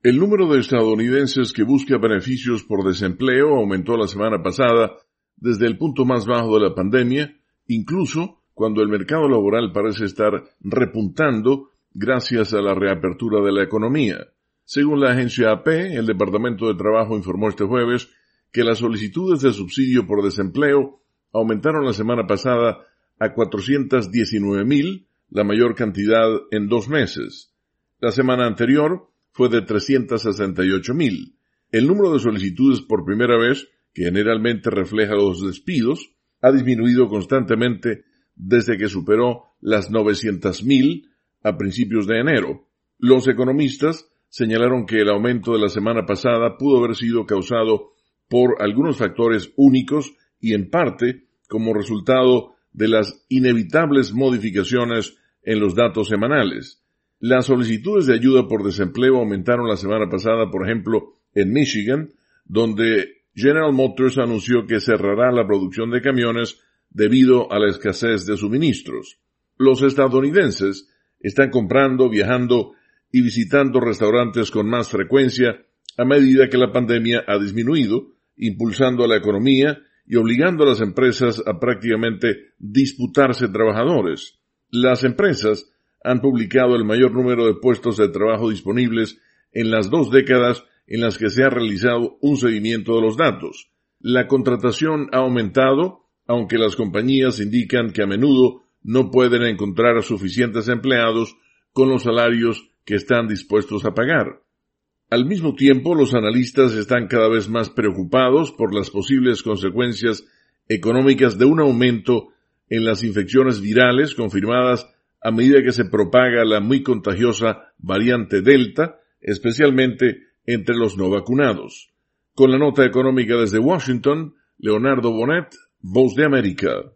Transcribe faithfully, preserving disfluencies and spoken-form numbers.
El número de estadounidenses que busca beneficios por desempleo aumentó la semana pasada desde el punto más bajo de la pandemia, incluso cuando el mercado laboral parece estar repuntando gracias a la reapertura de la economía. Según la agencia A P, el Departamento de Trabajo informó este jueves que las solicitudes de subsidio por desempleo aumentaron la semana pasada a cuatrocientos diecinueve mil, la mayor cantidad en dos meses. La semana anterior fue de trescientos sesenta y ocho mil. El número de solicitudes por primera vez, que generalmente refleja los despidos, ha disminuido constantemente desde que superó las novecientos mil a principios de enero. Los economistas señalaron que el aumento de la semana pasada pudo haber sido causado por algunos factores únicos y en parte como resultado de las inevitables modificaciones en los datos semanales. Las solicitudes de ayuda por desempleo aumentaron la semana pasada, por ejemplo, en Michigan, donde General Motors anunció que cerrará la producción de camiones debido a la escasez de suministros. Los estadounidenses están comprando, viajando y visitando restaurantes con más frecuencia a medida que la pandemia ha disminuido, impulsando a la economía y obligando a las empresas a prácticamente disputarse trabajadores. Las empresas han publicado el mayor número de puestos de trabajo disponibles en las dos décadas en las que se ha realizado un seguimiento de los datos. La contratación ha aumentado, aunque las compañías indican que a menudo no pueden encontrar suficientes empleados con los salarios que están dispuestos a pagar. Al mismo tiempo, los analistas están cada vez más preocupados por las posibles consecuencias económicas de un aumento en las infecciones virales confirmadas a medida que se propaga la muy contagiosa variante Delta, especialmente entre los no vacunados. Con la nota económica desde Washington, Leonardo Bonet, Voz de América.